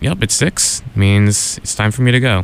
Yep, it's 6. Means it's time for me to go.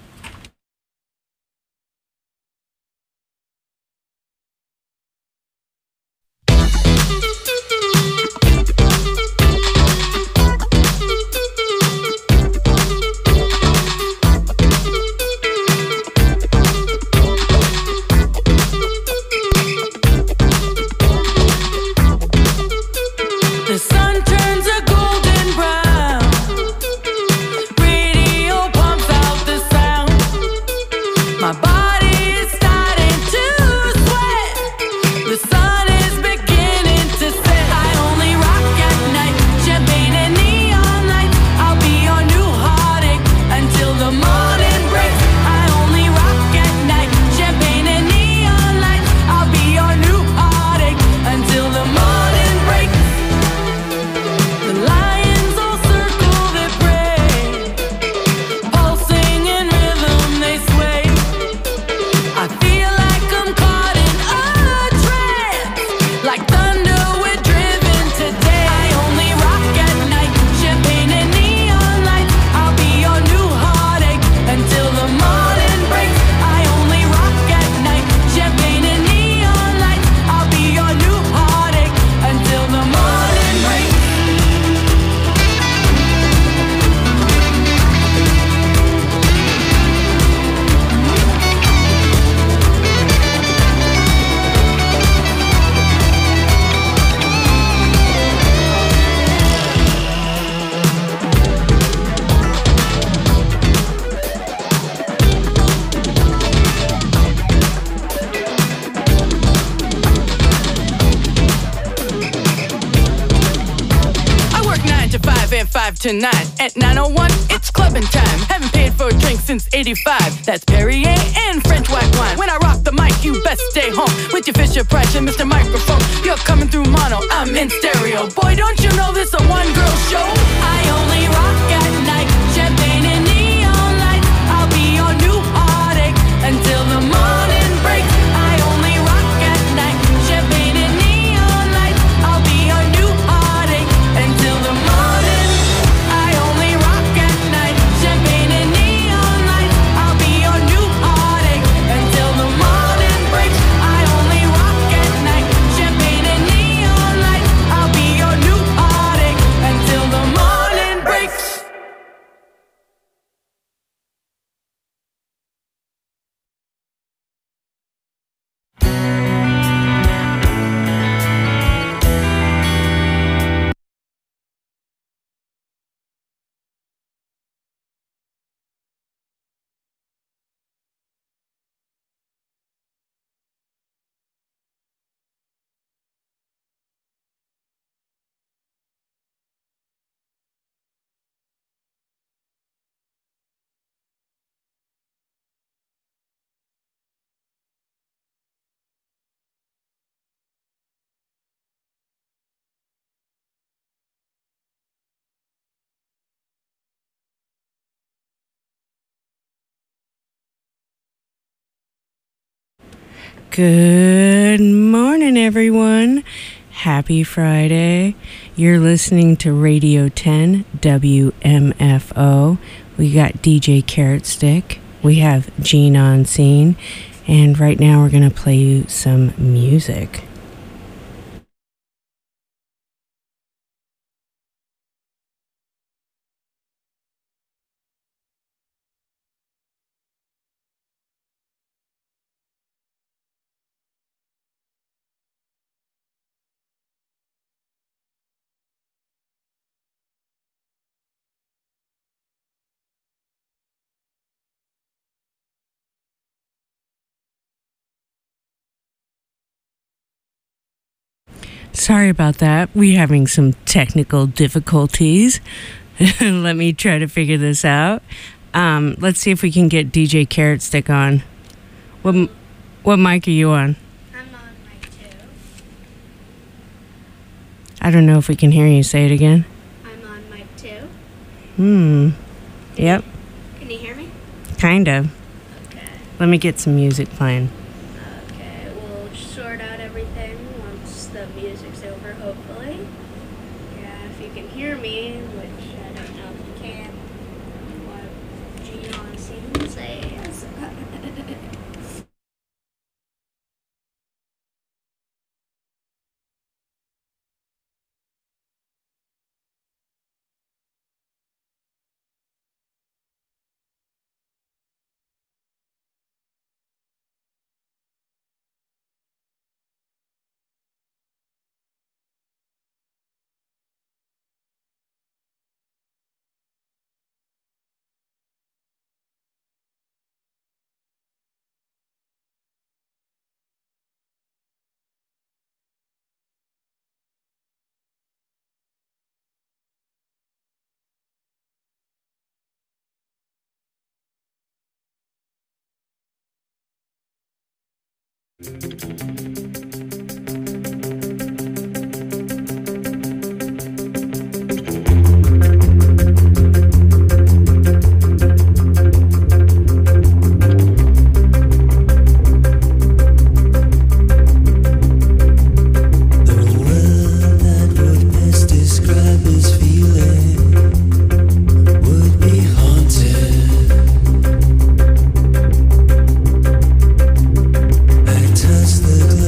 To 9 at 9:01, it's clubbing time. Haven't paid for a drink since 85. That's Perrier and French white wine. When I rock the mic, you best stay home with your Fisher Price and Mr. Microphone. You're coming through mono, I'm in stereo. Boy, don't you know this a one-girl show? I only rock at night. Champagne and neon lights. I'll be your new heartache until the morning breaks. I only rock at night. Champagne and neon lights. I'll be your new heartache until the morning. Good morning, everyone. Happy Friday. You're listening to Radio 10 WMFO. We got DJ Carrot Stick. We have Gene on scene. And right now we're going to play you some music. Sorry about that. We're having some technical difficulties. Let me try to figure this out. Let's see if we can get DJ Carrot Stick on. What mic are you on? I'm on mic 2. I don't know if we can hear you. Say it again. I'm on mic 2. Yep. Can you hear me? Kind of. Okay. Let me get some music playing. Okay, we'll sort out everything once the music's over, hopefully. Yeah, if you can hear me, which I don't know if you can. The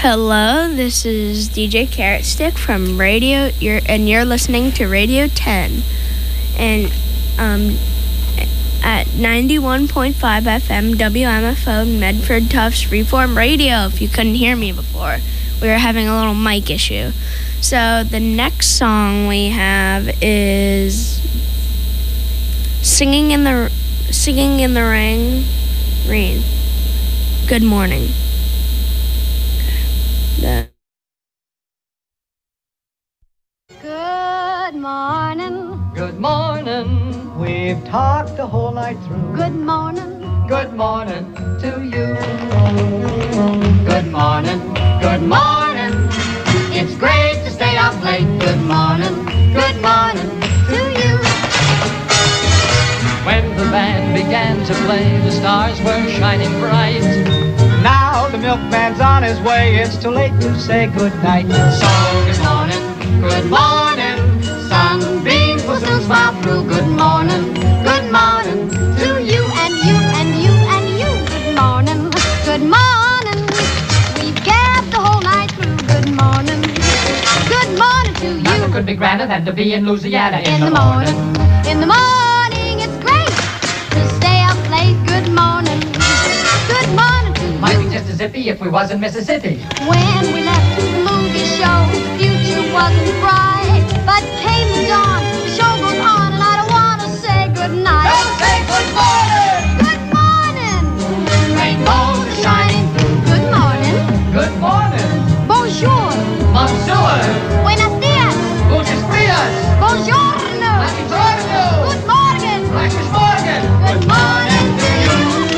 Hello, this is DJ Carrot Stick from Radio. You're listening to Radio 10, and at 91.5 FM WMFO Medford Tufts Reform Radio. If you couldn't hear me before, we were having a little mic issue. So the next song we have is Singing in the Rain. Good morning. Good morning. Good morning. We've talked the whole night through. Good morning. Good morning to you. Good morning. Good morning. It's great to stay up late. Good morning. Good morning to you. When the band began to play, the stars were shining bright. Now the milkman's on his way. It's too late to say goodnight. So good morning. Good morning. Sunbeams will soon smile through. Good morning. Good morning to you and you and you and you. Good morning. Good morning. We've gabbed the whole night through. Good morning. Good morning to you. Nothing could be grander than to be in Louisiana in the morning. In the morning, it's great to stay up late. Good morning. Good morning to you. Might be just as zippy if we was in Mississippi. When we left the movie show, the future wasn't bright, but came the dawn. The show goes on, and I don't want to say goodnight. Don't say good morning. Good morning. Rainbows are shining through. Good morning. Good morning. Bonjour. Bonjour. Buenos dias. Muchas gracias. Buongiorno. Buongiorno. Good morning. Guten Morgen. Good morning to you.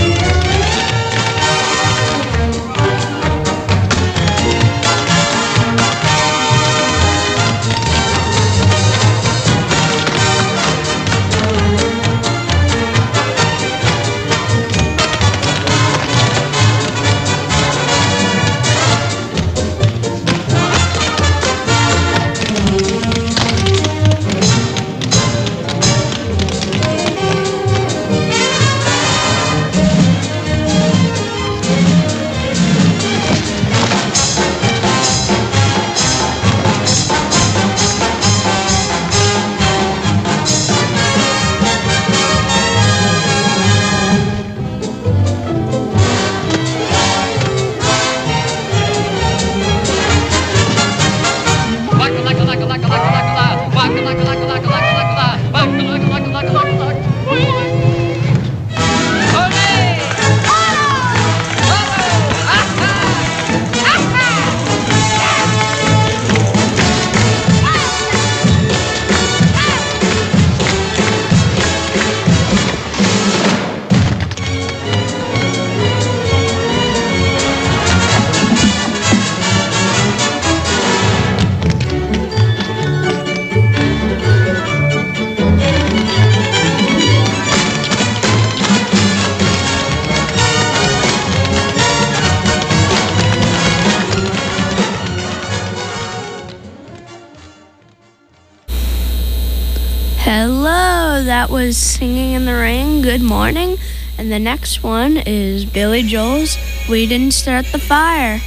Hello, that was Singing in the Rain, Good Morning. And the next one is Billy Joel's We Didn't Start the Fire.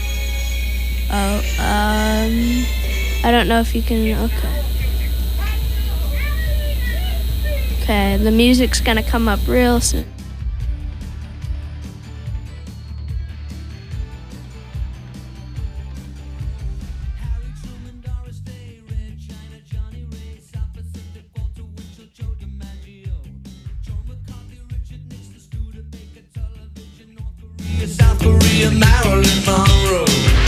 I don't know if you can, okay, the music's gonna come up real soon. South Korea, Marilyn Monroe.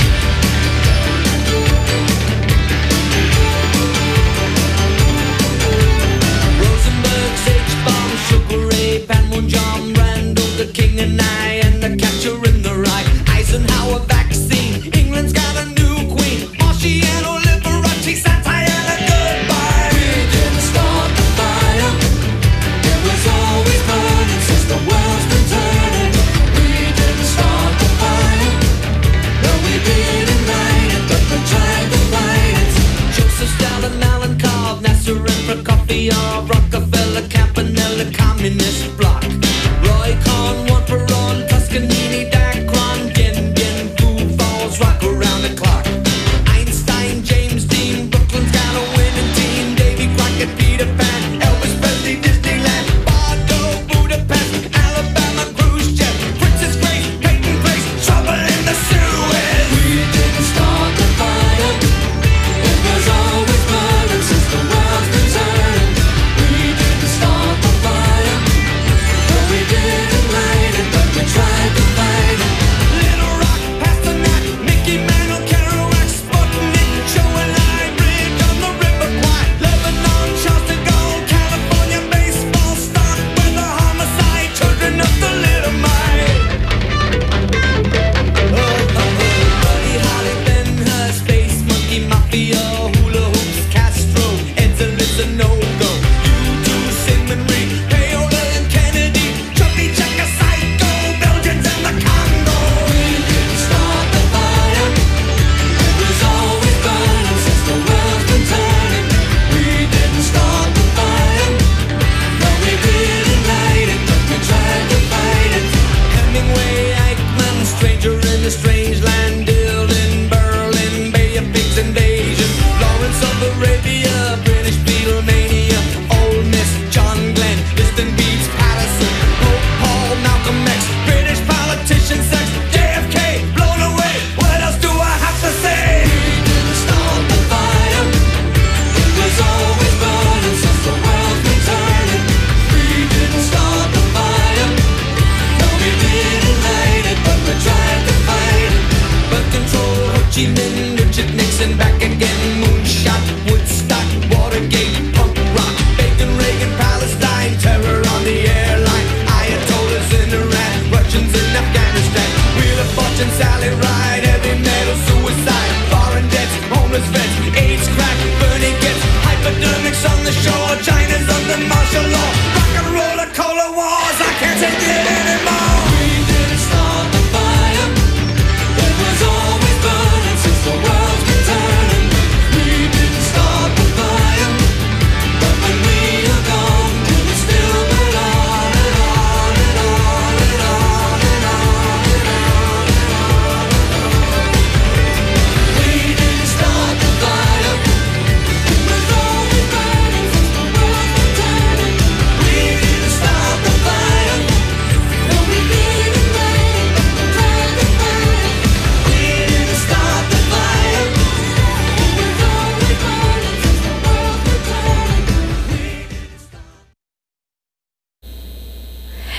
Rosenberg, H-Bomb, Sugar Ray, Panmunjom, Randall, the King and I, and the Catcher in the Rye. Eisenhower vaccine, England's got a new queen. Marciano, Liberace, satire, and a goodbye. We didn't start the fire. It was always burning since the world's been turning. Start the fire. No, we didn't light it, but we tried to fight it. Joseph Stalin, Alan Cobb, Nasser and Prokofiev, Rockefeller, Campanella, Communist Bloc. Roy Cohn, One Perón, Toscanini, Dacron, Gin, Food Falls, rock around the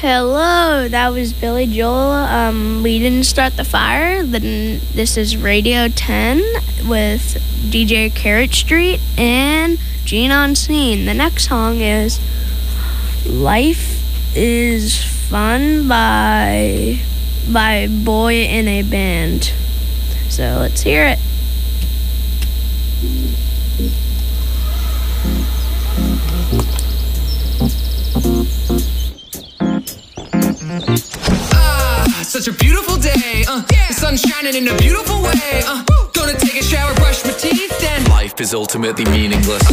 Hello, that was Billy Joel. We didn't start the fire. This is Radio 10 with DJ Carrot Street and Gene on Scene. The next song is Life is Fun by Boy in a Band. So let's hear it. Such a beautiful day, the sun's shining in a beautiful way, gonna take a shower, brush my teeth, then Life is ultimately meaningless.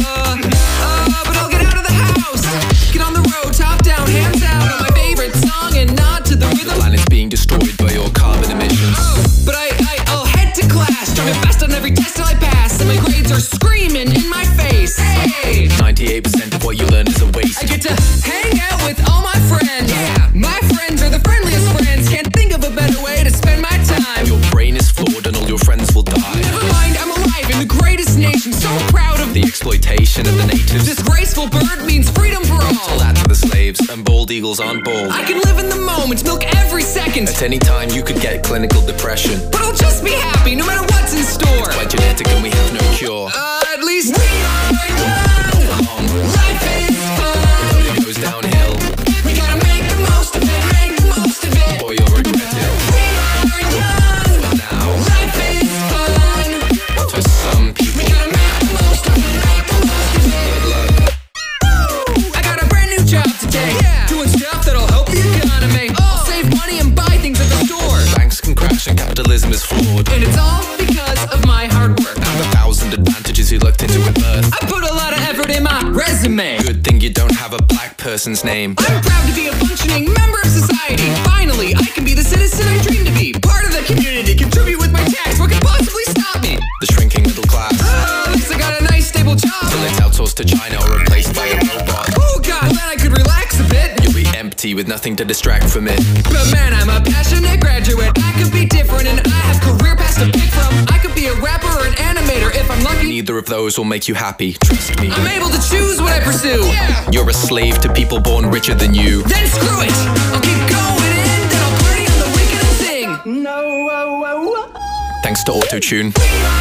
But I'll get out of the house, get on the road, top down, hands out on my favorite song and nod to the The rhythm. planet's being destroyed by your carbon emissions. But I'll head to class, try my best on every test till I pass, and my grades are screaming in my face. Hey, 98% of what you learn is a waste. I get to hang out with all my friends. My friends are the friendliest friends. Can't think of a better way to spend my time. Your brain is flawed and all your friends will die. Never mind, I'm alive in the greatest nation. So proud of The exploitation of the natives. this graceful bird means freedom for Tell all. that to the slaves, and bald eagles aren't bald. I can live in the moment, milk every second. At any time you could get clinical depression. But I'll just be happy no matter what's in store. Quite genetic and we have no cure. At least we are young. Life is fun. It goes downhill. We gotta make the most of it, make the most of it. Boy, you'll regret it. We are young. Now, Life is fun. for some people, We gotta make the most of it, make the most of it. good luck. I got a brand new job today. Doing stuff that'll help the economy. I'll save money and buy things at the store. Banks can crash and capitalism is flawed. And it's all because of my hard work. And the 1,000 advantages you looked into at birth. I put a lot of effort in my resume. Good thing you don't have a black person's name. I'm proud to be a functioning member of society. Finally, I can be the citizen I dream to be. Part of the community, contribute with my tax. What could possibly stop me? The shrinking middle class. At least I got a nice stable job. Till it's outsourced to China or replaced by a robot. Oh God, then I could relax a bit. You'll be empty with nothing to distract from it. But man, I'm a passionate graduate. I could be different and I have career paths to pick from. I could be a rapper or an animator if I'm lucky. Neither of those will make you happy, trust me. I'm able to choose what I pursue. You're a slave to people born richer than you. Then screw it. I'll keep going in, then I'll party on the weekend and sing. Thanks to autotune.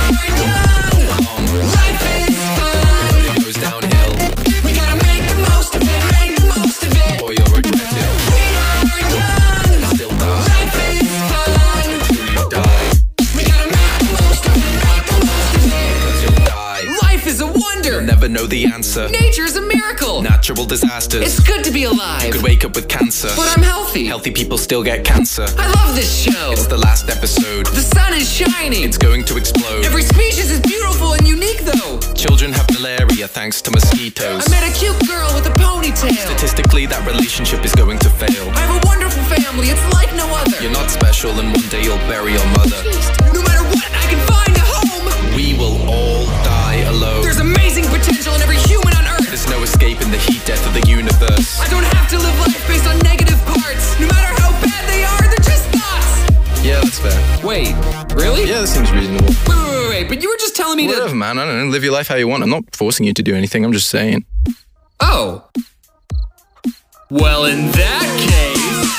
Life is fun. It goes downhill. We gotta make the most of it, make the most of it. Boy, you'll regret it. We are young. Still die. Life is fun. Till you die. We gotta make the most of it, make the most of it. Because you'll die. Life is a wonder. You'll never know the answer. Nature is a miracle. Natural disasters. It's good to be alive. Could wake up with cancer. But I'm healthy. Healthy people still get cancer. I love this show. It's the last episode. The sun is shining. It's going to explode. Every species is beautiful and unique though. Children have malaria thanks to mosquitoes. I met a cute girl with a ponytail. Statistically, that relationship is going to fail. I have a wonderful family. It's like no other. You're not special, and one day you'll bury your mother. No matter what, I can find a home. We will all die alone. There's amazing potential in every human on earth. There's no escaping the heat death of the universe. I don't have to live life based on negative parts. No matter how bad they are, they're just thoughts. Yeah, that's fair. Wait, really? Yeah, that seems reasonable. Wait, but you were just telling me Whatever, to... man. I don't know. Live your life how you want. I'm not forcing you to do anything. I'm just saying. Oh. Well, in that case...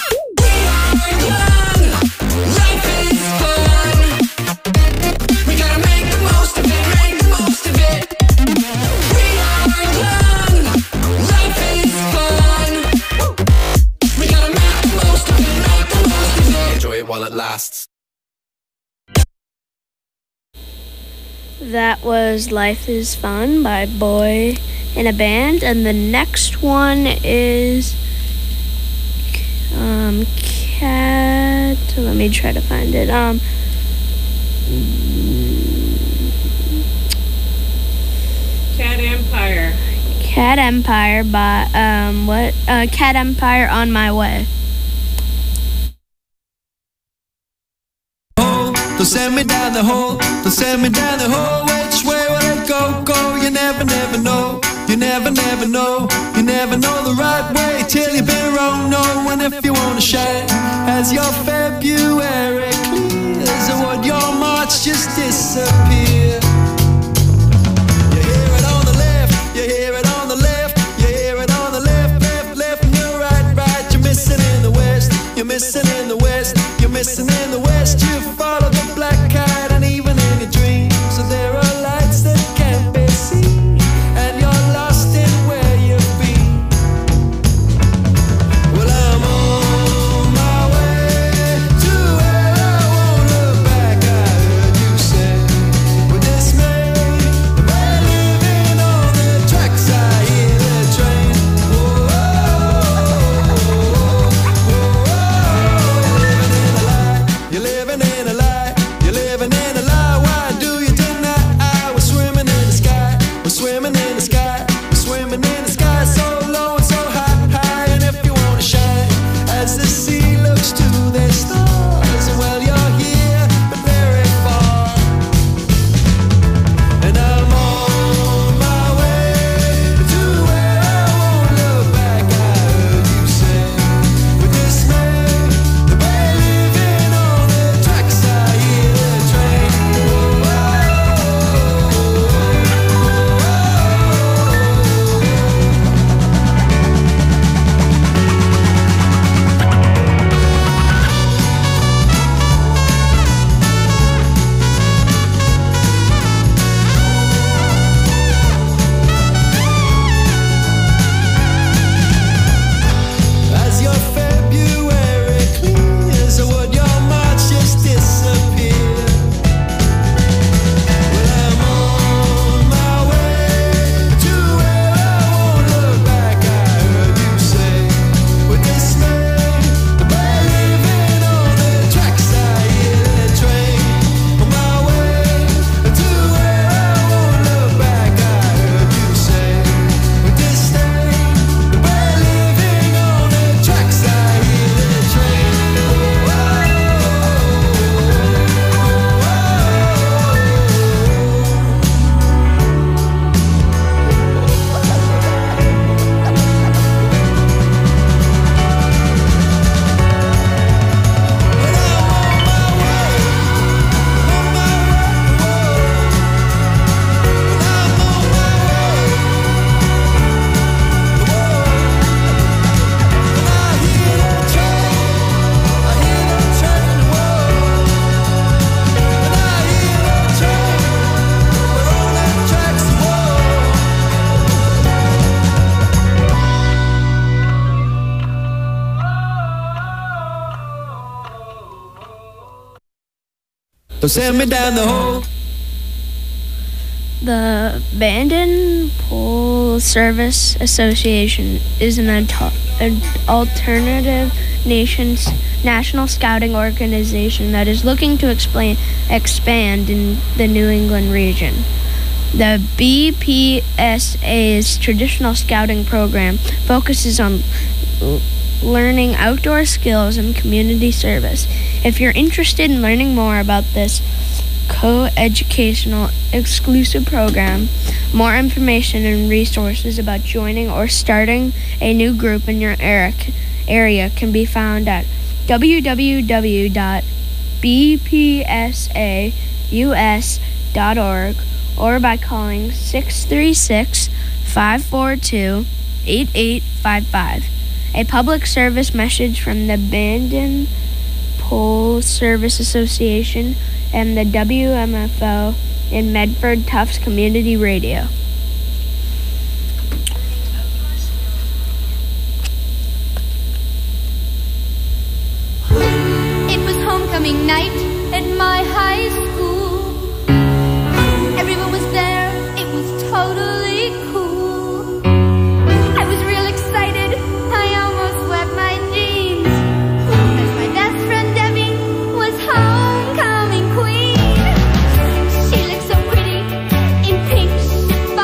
Life is fun. We gotta make the most of it, make the most of it. We are young. Life is fun. We gotta make the most of it, make the most of it. Enjoy it while it lasts. That was Life is Fun by Boy in a Band. And the next one is Cat. Let me try to find it. Cat Empire. Cat Empire by Cat Empire On My Way. Don't send me down the hole, don't send me down the hole. Which way will it go, go? You never, never know. You never, never know. You never know the right way till you've been wrong. No, and if you wanna shine, as your February clears, or would your March just disappear? You hear it on the left, you hear it on the left, you hear it on the left, left, left, and you're right, right. You're missing in the in the sky, swimming in the sky, so low and so high. And if you wanna shine, as the sea looks to the stars, well, you're here, but very far. And I'm on my way to where I won't look back. I heard you say with dismay, the way living on the tracks. I hear the train. As your February clears, would your March just disappear? Well, I'm on my way to where I won't look back. I heard you say with dismay, the way living on the tracks. I hear the train on my way to where I won't look back. I heard you say with disdain, the way living on the tracks. I hear the train. Don't send me down the hole. The Abandoned Pole Service Association is an alternative national scouting organization that is looking to expand in the New England region. The BPSA's traditional scouting program focuses on learning outdoor skills and community service. If you're interested in learning more about this co-educational exclusive program, more information and resources about joining or starting a new group in your area can be found at www.bpsaus.org or by calling 636-542-8855. A public service message from the Abandoned Pole Service Association and the WMFO in Medford Tufts Community Radio. It was homecoming night at my high school. Everyone was there, it was totally cool. I was real excited, I almost wet my jeans, because my best friend Debbie was homecoming queen. She looked so pretty in pink chiffon.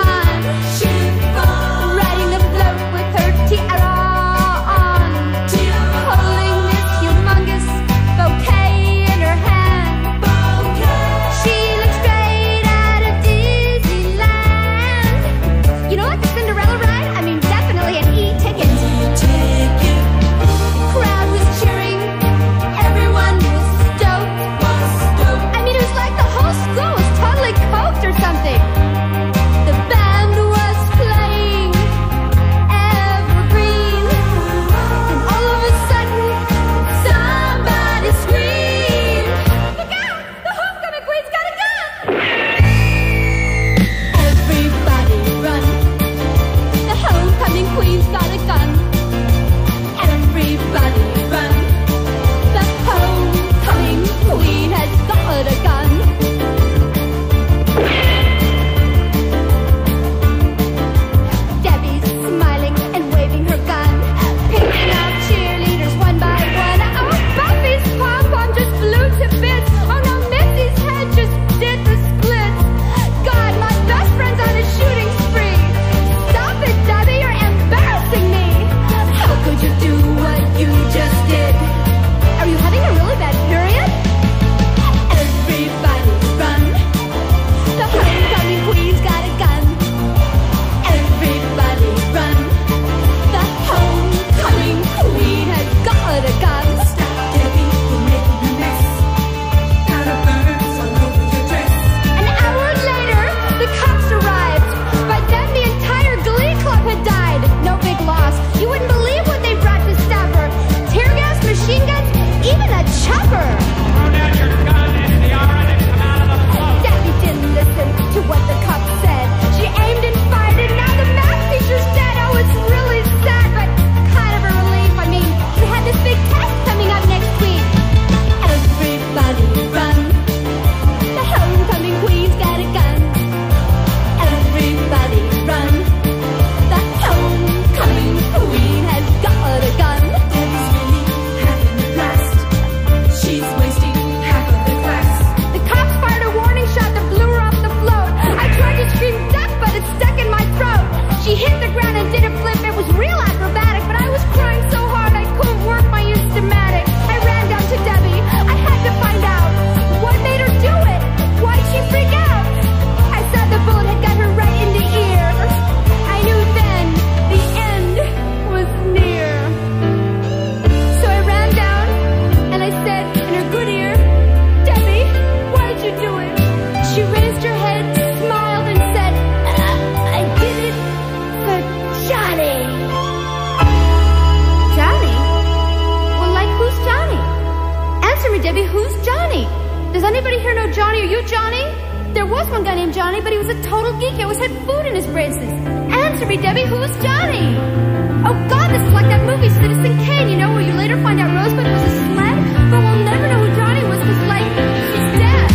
know Johnny. Are you Johnny? There was one guy named Johnny, but he was a total geek. He always had food in his braces. Answer me, Debbie, who's Johnny? Oh, God, this is like that movie, Citizen Kane, you know, where you later find out Rosebud was a sled, but we'll never know who Johnny was because, like, she's dead.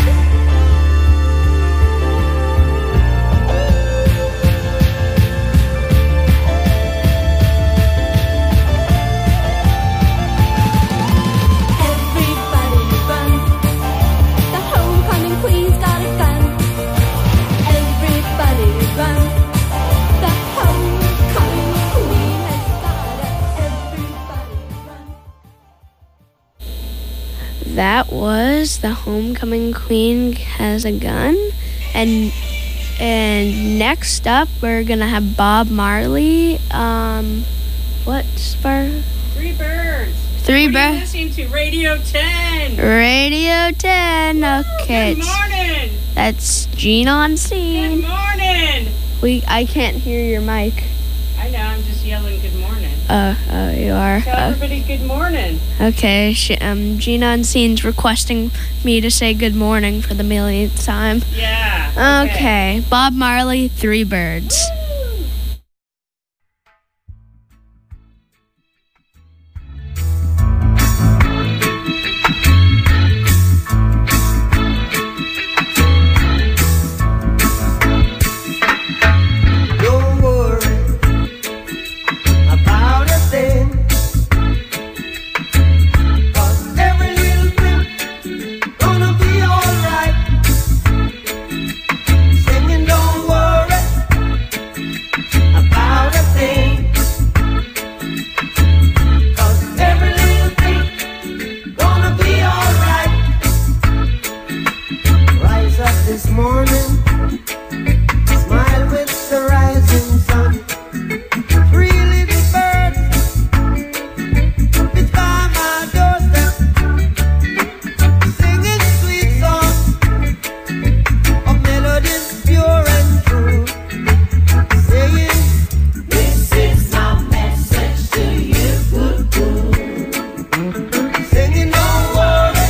Everybody run. The homecoming queen's got a gun. Everybody run. The homecoming queen has got a. Everybody run. That was The Homecoming Queen Has a Gun. And next up, we're going to have Bob Marley. What's for? Three Birds. Three What are you Birds. listening to Radio 10. Radio 10. Okay. Good morning. That's Gene on scene. Good morning. I can't hear your mic. I know, I'm just yelling good morning. You are. Tell everybody good morning. Okay. Gene on scene's requesting me to say good morning for the millionth time. Yeah. Okay. Bob Marley, Three Birds. Don't worry about a thing, 'cause every little thing gonna be alright. Singing, don't worry about a thing, 'cause every little thing gonna be alright. Rise up this morning, smile with the rising sun. Three little birds fly by my doorstep, singing sweet songs of melodies pure and true, saying, "This is my message to you." Singing, don't worry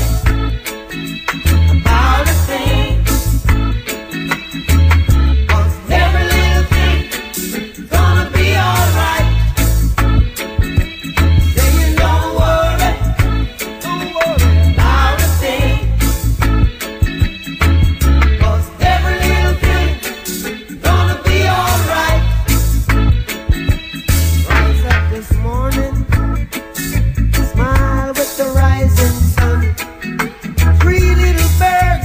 about a thing, 'cause every little thing gonna be alright. Saying, don't worry about a thing, 'cause every little thing gonna be alright. Rise up this morning, smile with the rising sun. Three little birds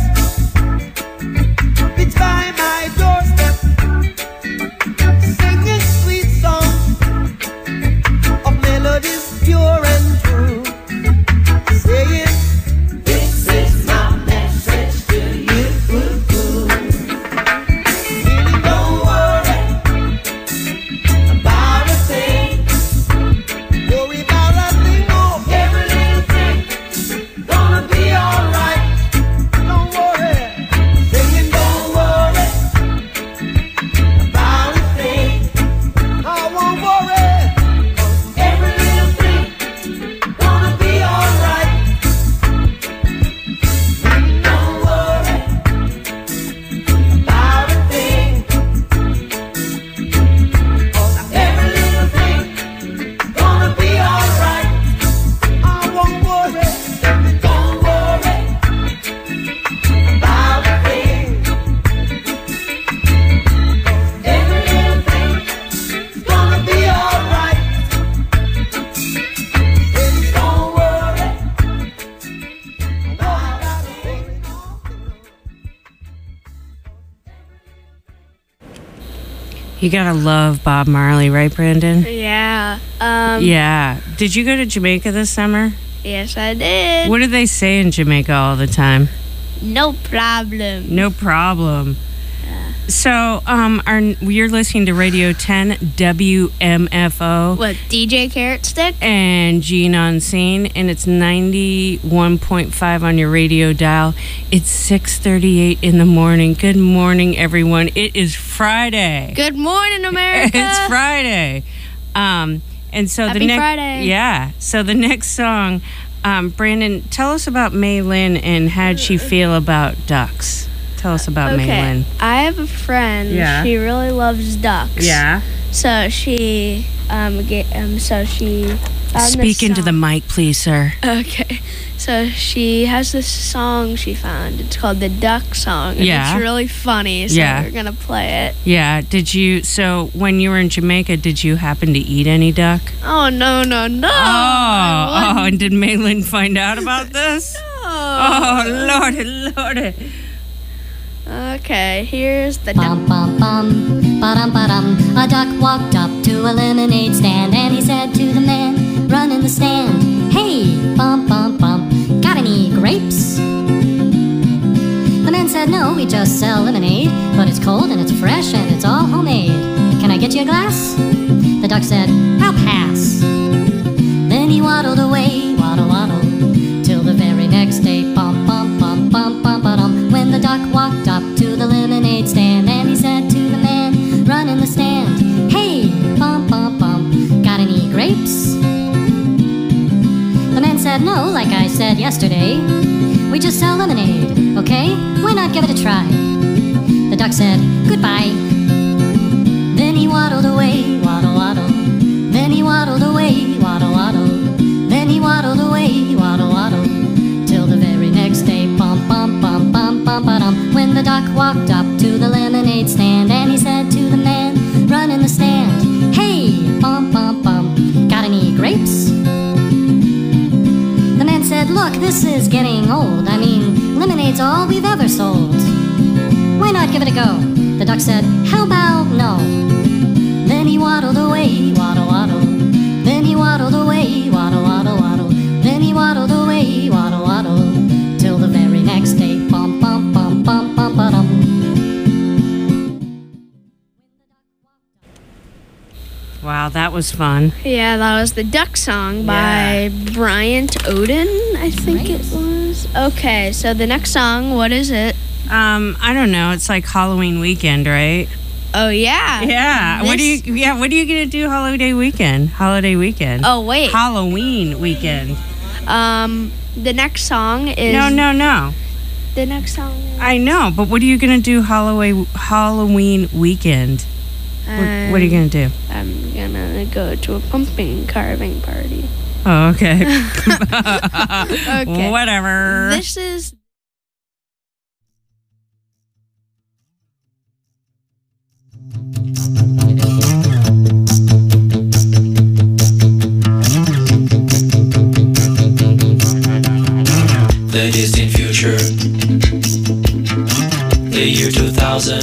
fly by my doorstep, singing sweet songs of melodies pure and true, saying, "This is my message to you." Really don't worry about a thing. Worry about a thing, oh, every little thing gonna be alright. Don't worry, singing, don't worry about a thing. I won't worry, 'cause every little thing gonna be alright. Don't worry about a thing, 'cause every little thing gonna be alright. I won't worry, don't worry about a thing, 'cause every little thing gonna be alright. Don't worry about a thing. You gotta love Bob Marley, right, Brandon? Yeah. Yeah. Did you go to Jamaica this summer? Yes, I did. What do they say in Jamaica all the time? No problem. No problem. So, you're listening to Radio 10 WMFO. What, DJ Carrot Stick? And Gene on scene, and it's 91.5 on your radio dial. It's 6:38 in the morning. Good morning, everyone. It is Friday. Good morning, America. It's Friday. And so Happy the next Friday. Yeah. So the next song Brandon, tell us about Mei Lin and how did she feel about ducks? Tell us about Mei Lin. I have a friend. Yeah. She really loves ducks. Yeah. So she found Speak this into the song. mic, please, sir. Okay. So she has this song she found. It's called the Duck Song. And Yeah. It's really funny. So Yeah. we're going to play it. Yeah. So when you were in Jamaica, did you happen to eat any duck? Oh, no. And did Mei Lin find out about this? Oh, Lordy. Okay, here's the Bum bum bum, ba-dum ba-dum. A duck walked up to a lemonade stand and he said to the man running the stand, "Hey, bum bum bum, got any grapes?" The man said, "No, we just sell lemonade, but it's cold and it's fresh and it's all homemade. Can I get you a glass?" The duck said, "I'll pass." Then he waddled away, waddle waddle, till the very next day, bum bum bum bum bum ba-dum. When the duck walked up to the lemonade stand and he said to the man running the stand, "Hey, bum bum bum, got any grapes?" The man said, "No, like I said yesterday, we just sell lemonade, okay? Why not give it a try?" The duck said, "Goodbye." Then he waddled away, waddle waddle. Then he waddled away, waddle waddle. Then he waddled away, waddle waddle, till the very next day, bum bum bum bum bum ba-dum. When the duck walked up to the lemonade stand and he said to the man running the stand, "Hey, bum bum bum, got any grapes?" The man said, "Look, this is getting old. I mean, lemonade's all we've ever sold. Why not give it a go?" The duck said, "How about no?" Then he waddled away, waddle waddle. Then he waddled away, waddle waddle waddle. Then he waddled away, waddle waddle, till the very next day, bum bum bum bum bum ba-dum. Wow, that was fun. Yeah, that was the Duck Song by Bryant Oden, I think it was. Okay, so the next song, what is it? I don't know. It's like Halloween weekend, right? Oh, yeah. Yeah. What are you gonna do holiday weekend? Oh, wait. Halloween weekend. The next song is... No. The next song is... I know, but what are you gonna do Halloween weekend? What are you gonna do? I'm gonna go to a pumpkin carving party. Oh, okay. Okay. Whatever. This is... The distant future, the year 2000.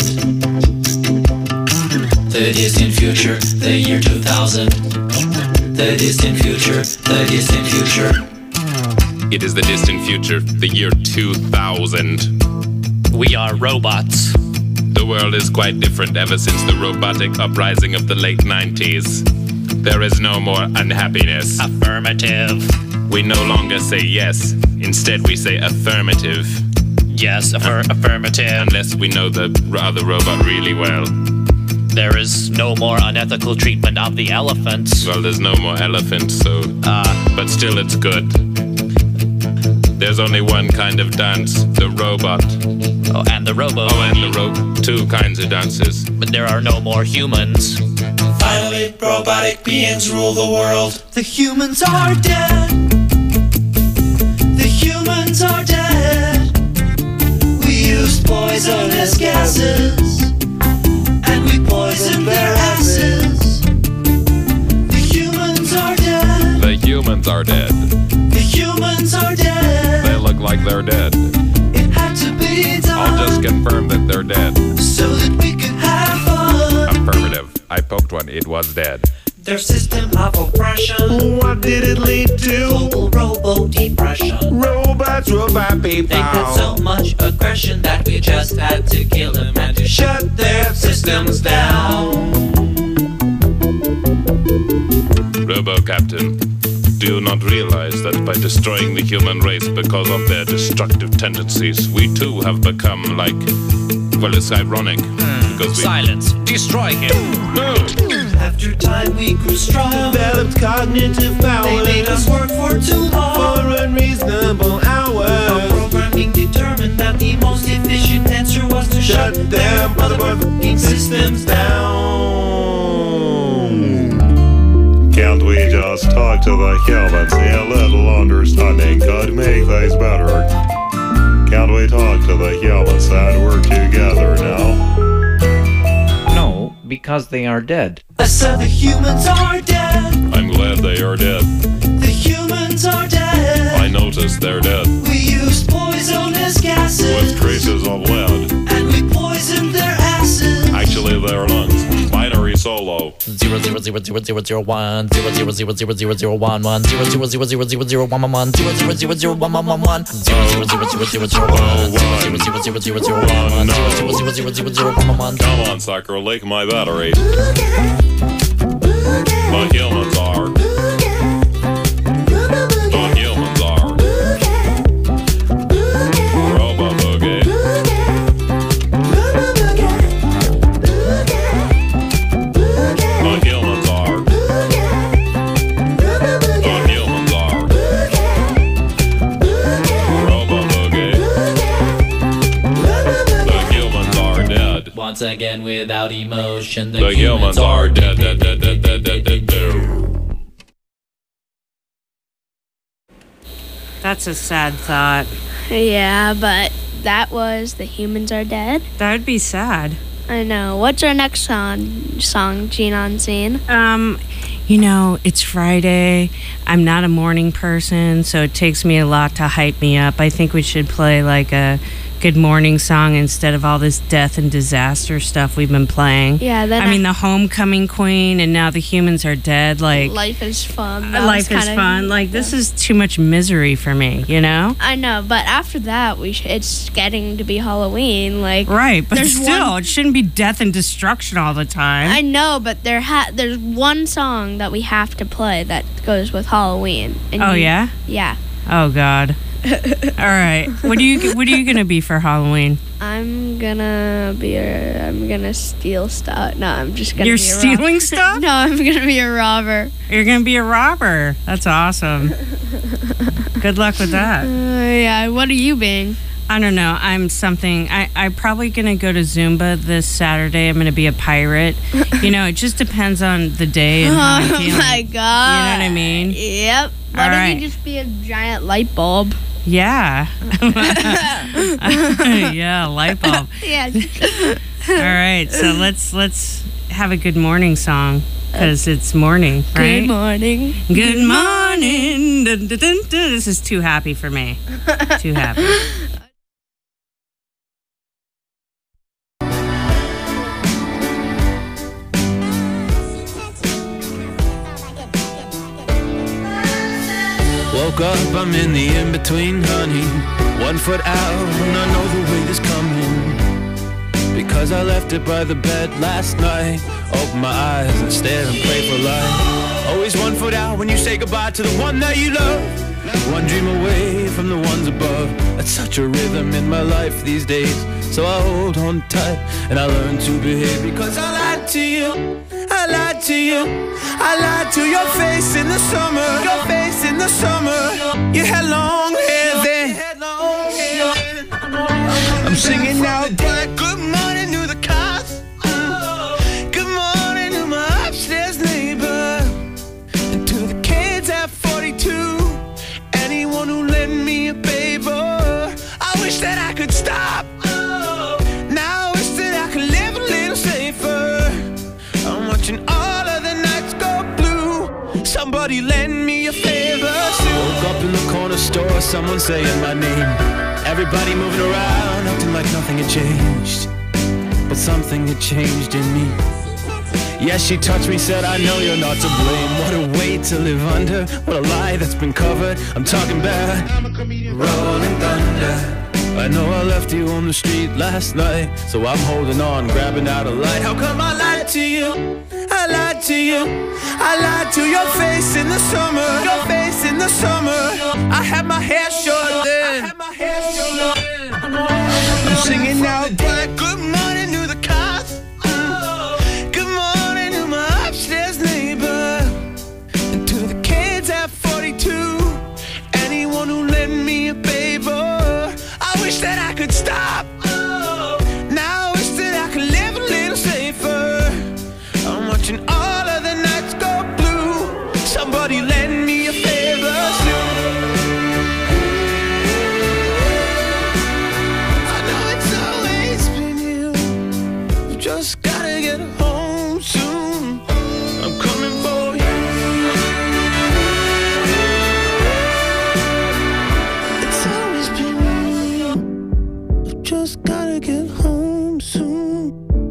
The distant future, the year 2000. The distant future, the distant future. It is the distant future, the year 2000. We are robots. The world is quite different ever since the robotic uprising of the late 90s. There is no more unhappiness. Affirmative. We no longer say yes. Instead, we say affirmative. Yes, affirmative. Unless we know the other robot really well. There is no more unethical treatment of the elephants. Well, there's no more elephants, so... but still, it's good. There's only one kind of dance, the robot. Oh, and the robo. Oh, and the two kinds of dances. But there are no more humans. Finally, robotic beings rule the world. The humans are dead. The humans are dead. We used poisonous gases, and we poisoned their asses. The humans are dead. The humans are dead. The humans are dead. They look like they're dead. It had to be done. I'll just confirm that they're dead. So that we could have fun. Affirmative. I poked one. It was dead. Their system of oppression. What did it lead to? Global robo-depression. Robots, robot people. They had so much aggression that we just had to kill them and to shut their systems down. Robo-Captain, do you not realize that by destroying the human race because of their destructive tendencies, we too have become like... Well, it's ironic. Because we... Silence. Destroy him. No! After time we grew strong. Developed cognitive power. They made us work for too long. For Shut them motherfucking systems down. Can't we just talk to the humans? A little understanding could make things better. Can't we talk to the humans and work together now? No, because they are dead. I said the humans are dead. I'm glad they are dead. The humans are dead. I noticed they're dead. We used poisonous gases With traces of lead. and we poisoned their asses. Actually, their lungs. Binary solo. 0000001 0000001 000000111 000000111 000000111 Come on, sucker, lick my battery. The humans are. The humans are. Robo Boogie. The humans are. The humans are. Robo Boogie. The humans are dead. Once again without emotion The humans are dead, dead, dead, dead, dead, dead, dead, dead. That's a sad thought. Yeah, but that was The Humans Are Dead. That would be sad. I know. What's our next song, Gene on Scene? You know, it's Friday. I'm not a morning person, so it takes me a lot to hype me up. I think we should play like a good morning song instead of all this death and disaster stuff we've been playing. Yeah, then I mean, the Homecoming Queen and now The Humans Are Dead. Like, Life is fun. life is fun. Like, this is too much misery for me, you know? I know, but after that, it's getting to be Halloween. Like, Right, but there's still, it shouldn't be death and destruction all the time. I know, but there's one song that we have to play that goes with Halloween. And Oh, yeah? Yeah. Oh, God. All right. What are you gonna be for Halloween? I'm gonna steal stuff. No, I'm just gonna You're be a stealing robber. stuff? No, I'm gonna be a robber. You're gonna be a robber. That's awesome. Good luck with that. Yeah, what are you being? I don't know. I'm something. I'm probably gonna go to Zumba this Saturday. I'm gonna be a pirate. You know, it just depends on the day and how I'm Oh feeling. my god. You know what I mean? Yep. Why All don't right. you just be a giant light bulb? Yeah. Yeah, light bulb. Yeah. All right. So let's have a good morning song because it's morning, right? Good morning. Good morning. Dun, dun, dun, dun. This is too happy for me. Too happy. Woke up, I'm in the in-between, honey. 1 foot out, and I know the weight is coming. Because I left it by the bed last night. Open my eyes and stare and pray for life. Always 1 foot out when you say goodbye to the one that you love. One dream away from the ones above. That's such a rhythm in my life these days. So I hold on tight and I learn to behave. Because I lied to you, I lied to you, I lied to your face in the summer. Your face in the summer. You had long hair then. I'm singing out black. Good morning to the cars. Good morning to my upstairs neighbor. And to the kids at 42. Anyone who lent me a favor. I wish that I could stop. Now I wish that I could live a little safer. I'm watching all of the nights go blue. Somebody lend me a favor. Woke up in the corner store, someone saying my name. Everybody moving around, acting like nothing had changed. But something had changed in me. Yes, she touched me, said, I know you're not to blame. What a weight to live under. What a lie that's been covered. I'm talking about rolling thunder. I know I left you on the street last night. So I'm holding on, grabbing out a light. How come I lied to you? I lied to you. I lied to your face in the summer. Your face in the summer. I had my hair short then. I'm singing out black. Good morning to the cars. Good morning to my upstairs neighbor. And to the kids at 42. Anyone who lent me a favor. I wish that I could stop. Now somebody lend me a favor soon. I know it's always been you. You just gotta get home soon. I'm coming for you. It's always been you. You just gotta get home soon.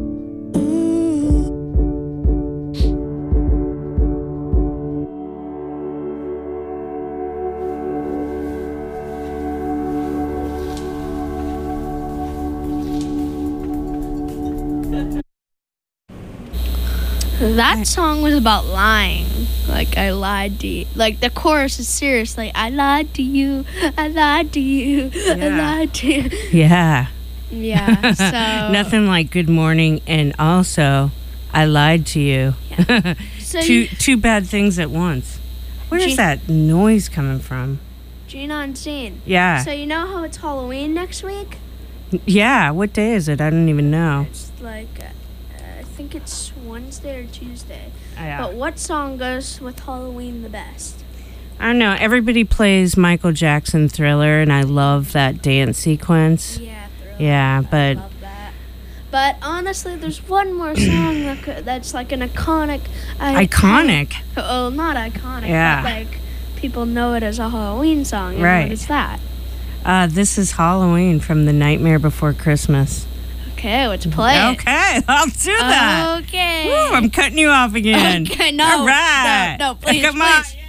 That song was about lying. Like, I lied to you. Like, the chorus is serious. Like, I lied to you. I lied to you. I lied to you. Yeah. Yeah, so... Nothing like good morning and also I lied to you. Yeah. So two bad things at once. Where is that noise coming from? Gina Unseen. Yeah. So you know how it's Halloween next week? Yeah, what day is it? I don't even know. It's like, I think it's Wednesday or Tuesday. Yeah. But what song goes with Halloween the best? I don't know. Everybody plays Michael Jackson Thriller, and I love that dance sequence. Yeah, Thriller. Yeah, but... I love that. But honestly, there's one more song that's like an iconic... Iconic? Oh, not iconic, Yeah. but like people know it as a Halloween song. And Right. What is that? This is Halloween from The Nightmare Before Christmas. Okay, let's play it. Okay, I'll do that. Okay. Woo, I'm cutting you off again. Okay, no. All right. No, please, Come on. please.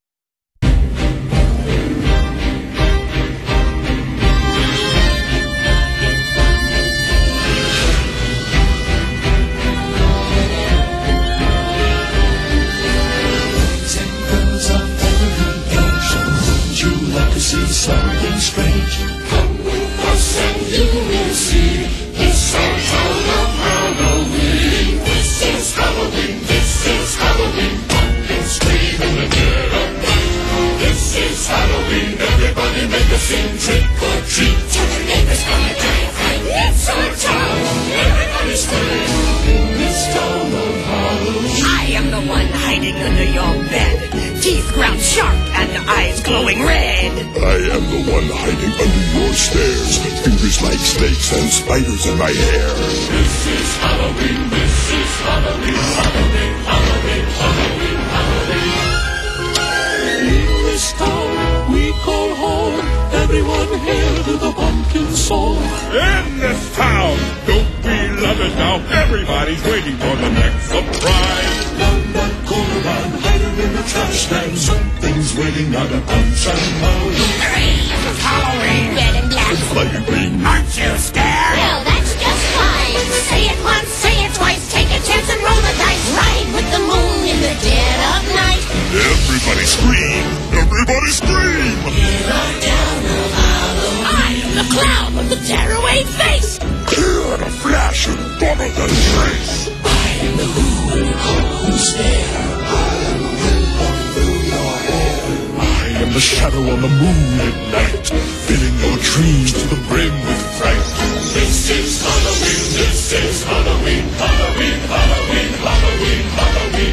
You like to see something strange? Come with us and you will see. It's our town of Halloween. This is Halloween. This is Halloween. Pumpkins scream in the dead of night. This is Halloween. Everybody make a scene. Trick or treat. Tell the neighbors gonna die of fright. It's our town. Everybody scream in this town of Halloween. I am the one hiding under your bed. Teeth ground sharp and eyes glowing red. I am the one hiding under your stairs. Fingers like snakes and spiders in my hair. This is Halloween. This is Halloween. Halloween. Halloween. Halloween. Halloween. In this town we call home. Everyone hail to the pumpkin song. In this town, don't we love it now? Everybody's waiting for the next surprise. Down that corner line, hiding in the trash can. Something's waiting on a punch and Halloween. Hooray! It's Halloween! Red and black. It's flying green. Aren't you scared? Well, that's just fine. Say it once, say it twice. Take a chance and roll the dice. Ride with the moon in the dead of night. Everybody scream! Everybody scream! In our town of Halloween. I am the clown with the tearaway face. Here in a flash and bomber than trace. I am the who and who stare. Halloween through your hair. I am the shadow on the moon at night, filling your dreams to the brim with fright. This is Halloween. This is Halloween. Halloween. Halloween. Halloween. Halloween.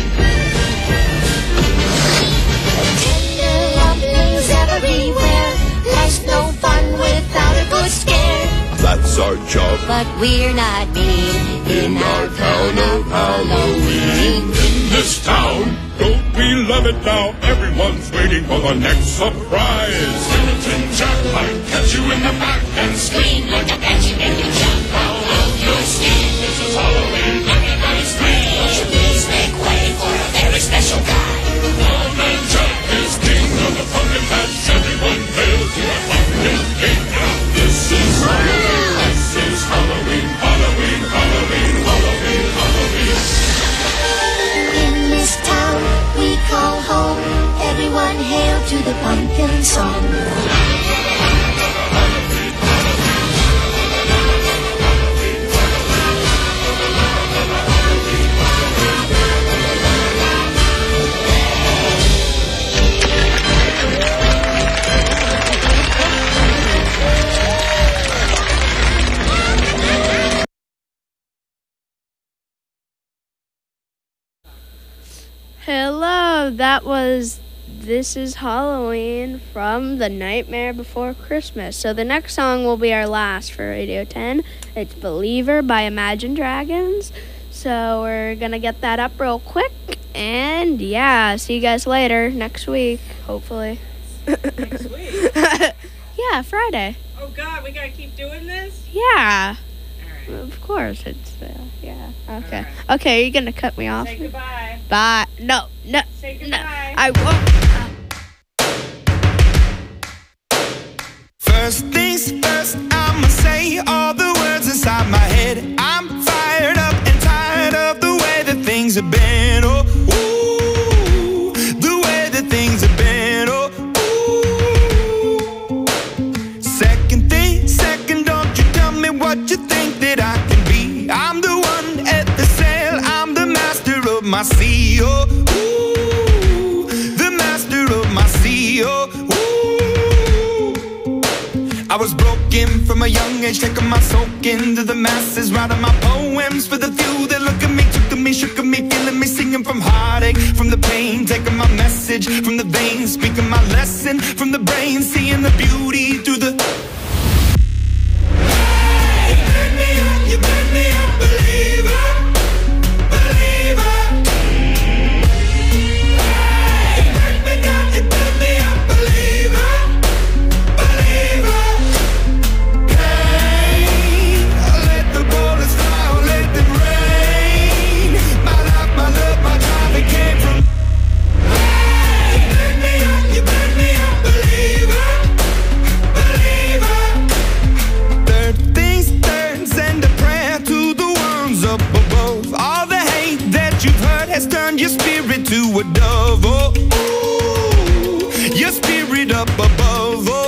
Tender rumblings everywhere. Life's no fun without a good scare. That's our job But we're not mean in our town of Halloween. In this town, don't we love it now? Everyone's waiting for the next surprise. Skeleton Jack might catch you in the back and scream like a banshee, make you jump out of your skin. This is Halloween. Everybody scream. Won't you please make way for a very special guy? Old Man Jack is king of the pumpkin patch. Everyone hail to a pumpkin king. This is Halloween. This is Halloween. Halloween. Halloween. Halloween. Halloween. In this town we call home. Everyone hail to the pumpkin song. Hello, that was This Is Halloween from The Nightmare Before Christmas. So the next song will be our last for Radio 10. It's Believer by Imagine Dragons. So we're going to get that up real quick. And yeah, see you guys later next week, hopefully. Next week? Yeah, Friday. Oh, God, we got to keep doing this? Yeah. All right. Of course, it's, yeah. Okay. Right. Okay, you're going to cut me off? Say goodbye. Bye. No. Say goodbye. I won't. First things first, I'ma say all the words inside my head. I'm fired up and tired of the way that things have been. Oh, ooh, the way that things have been. Oh, ooh. Second thing, second, don't you tell me what you think that I can be. I'm the one at the sail, I'm the master of my sea. Oh, ooh, the master of my sea. Oh, ooh. I was broken from a young age, taking my soak into the masses, writing my poems for the few that look at me, took to me, shook at me, feeling me, singing from heartache, from the pain, taking my message from the veins, speaking my lesson from the brain, seeing the beauty through the... Hey, you made me a believer, believer. Hey, you made me down, you made me a believer, believer. Let the bullets fly, let them rain. My life, my love, my drive, it came from. Hey, you made me a believer, believer. Third things third, send a prayer to the ones up above. All the hate that you've heard has turned your spirit to a dove. Oh, ooh, your spirit up above. Oh,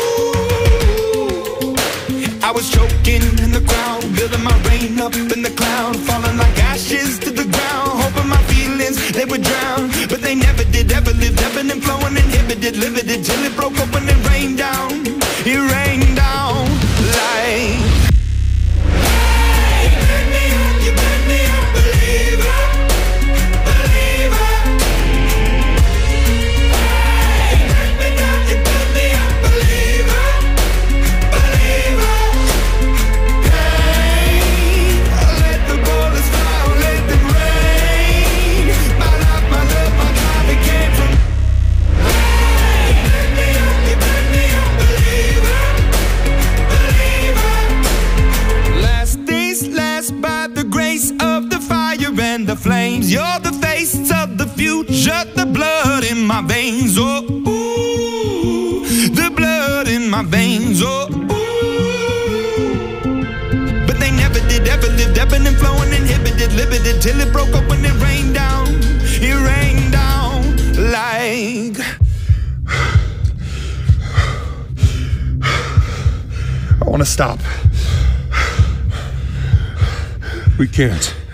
ooh. I was choking in the crowd, building my rain up in the cloud, falling like ashes to the ground, hoping my feelings they would drown, but they never did. Ever lived, ebbing and flowing, inhibited, limited, till it broke open and rained down. It rained down like. Hey, you made me a believer, believer. Hey, you made me a believer, believer. Let the bullets fly, let them rain. My life, my love, my drive, it came from. Hey, you made me a believer, believer. Last days last by the grace of the fire and the flames. You're the face of the future, the blood in my veins. Oh, ooh, the blood in my veins. Oh, ooh. But they never did, ever lived, ebbing and flowing, inhibited, limited, till it broke open and rained down. It rained down like. I want to stop. We can't.